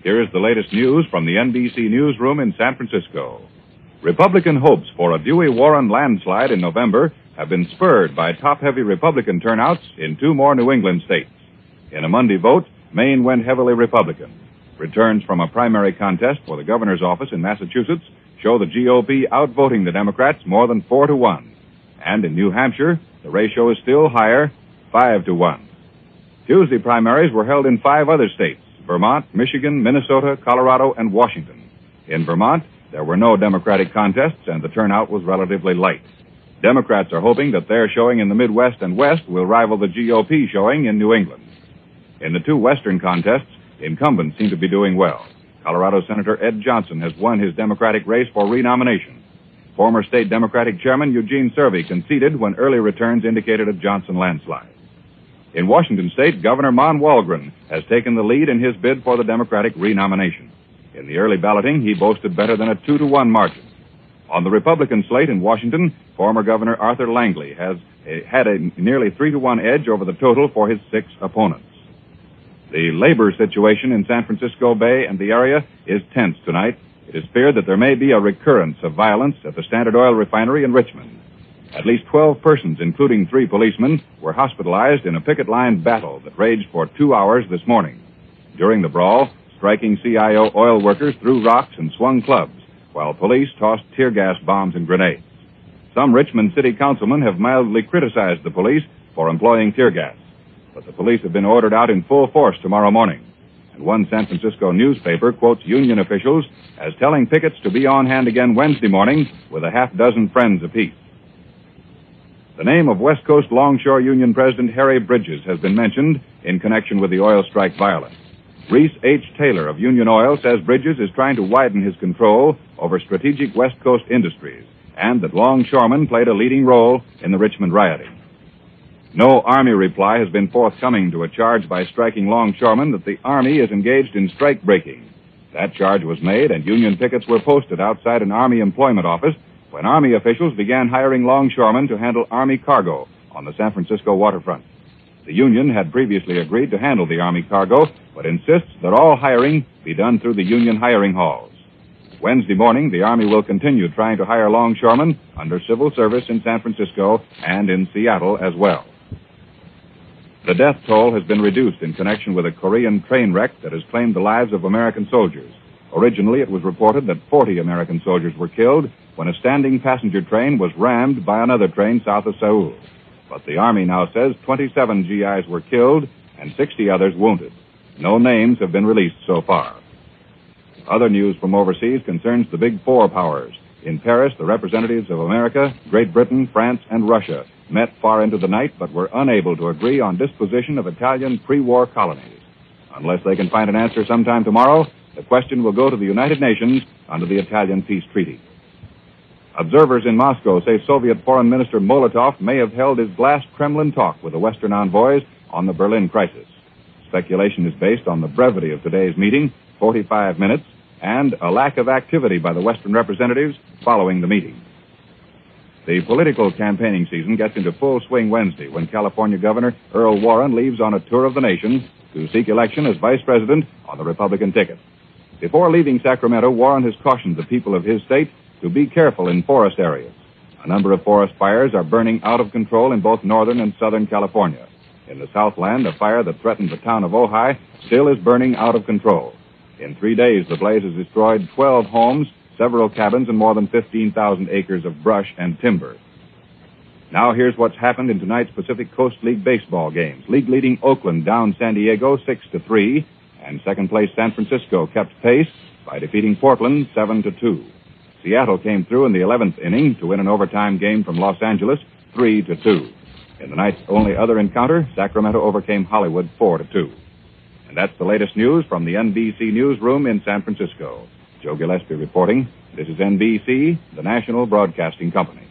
Here is the latest news from the NBC newsroom in San Francisco. Republican hopes for a Dewey Warren landslide in November have been spurred by top-heavy Republican turnouts in two more New England states. In a Monday vote, Maine went heavily Republican. Returns from a primary contest for the governor's office in Massachusetts show the GOP outvoting the Democrats more than 4-1. And in New Hampshire, the ratio is still higher, 5-1. Tuesday primaries were held in 5 other states: Vermont, Michigan, Minnesota, Colorado, and Washington. In Vermont, there were no Democratic contests, and the turnout was relatively light. Democrats are hoping that their showing in the Midwest and West will rival the GOP showing in New England. In the 2 Western contests, incumbents seem to be doing well. Colorado Senator Ed Johnson has won his Democratic race for renomination. Former state Democratic Chairman Eugene Cervi conceded when early returns indicated a Johnson landslide. In Washington State, Governor Mon Walgren has taken the lead in his bid for the Democratic renomination. In the early balloting, he boasted better than a 2-1 margin. On the Republican slate in Washington, former Governor Arthur Langley has had a nearly 3-1 edge over the total for his 6 opponents. The labor situation in San Francisco Bay and the area is tense tonight. It is feared that there may be a recurrence of violence at the Standard Oil refinery in Richmond. At least 12 persons, including 3 policemen, were hospitalized in a picket line battle that raged for 2 hours this morning. During the brawl, striking CIO oil workers threw rocks and swung clubs, while police tossed tear gas bombs and grenades. Some Richmond city councilmen have mildly criticized the police for employing tear gas, but the police have been ordered out in full force tomorrow morning. And one San Francisco newspaper quotes union officials as telling pickets to be on hand again Wednesday morning with a half-dozen friends apiece. The name of West Coast Longshore Union President Harry Bridges has been mentioned in connection with the oil strike violence. Reese H. Taylor of Union Oil says Bridges is trying to widen his control over strategic West Coast industries and that longshoremen played a leading role in the Richmond rioting. No Army reply has been forthcoming to a charge by striking longshoremen that the Army is engaged in strike breaking. That charge was made and Union pickets were posted outside an Army employment office when Army officials began hiring longshoremen to handle Army cargo on the San Francisco waterfront. The Union had previously agreed to handle the Army cargo, but insists that all hiring be done through the Union hiring halls. Wednesday morning, the Army will continue trying to hire longshoremen under civil service in San Francisco and in Seattle as well. The death toll has been reduced in connection with a Korean train wreck that has claimed the lives of American soldiers. Originally, it was reported that 40 American soldiers were killed when a standing passenger train was rammed by another train south of Seoul. But the Army now says 27 GIs were killed and 60 others wounded. No names have been released so far. Other news from overseas concerns the Big Four powers. In Paris, the representatives of America, Great Britain, France, and Russia met far into the night but were unable to agree on disposition of Italian pre-war colonies. Unless they can find an answer sometime tomorrow, the question will go to the United Nations under the Italian peace treaty. Observers in Moscow say Soviet Foreign Minister Molotov may have held his last Kremlin talk with the Western envoys on the Berlin crisis. Speculation is based on the brevity of today's meeting, 45 minutes, and a lack of activity by the Western representatives following the meeting. The political campaigning season gets into full swing Wednesday when California Governor Earl Warren leaves on a tour of the nation to seek election as vice president on the Republican ticket. Before leaving Sacramento, Warren has cautioned the people of his state to be careful in forest areas. A number of forest fires are burning out of control in both northern and southern California. In the Southland, a fire that threatened the town of Ojai still is burning out of control. In 3 days, the blaze has destroyed 12 homes, several cabins, and more than 15,000 acres of brush and timber. Now here's what's happened in tonight's Pacific Coast League baseball games. League-leading Oakland down San Diego 6-3, and second-place San Francisco kept pace by defeating Portland 7-2. Seattle came through in the 11th inning to win an overtime game from Los Angeles 3-2. In the night's only other encounter, Sacramento overcame Hollywood 4-2. And that's the latest news from the NBC newsroom in San Francisco. Joe Gillespie reporting. This is NBC, the National Broadcasting Company.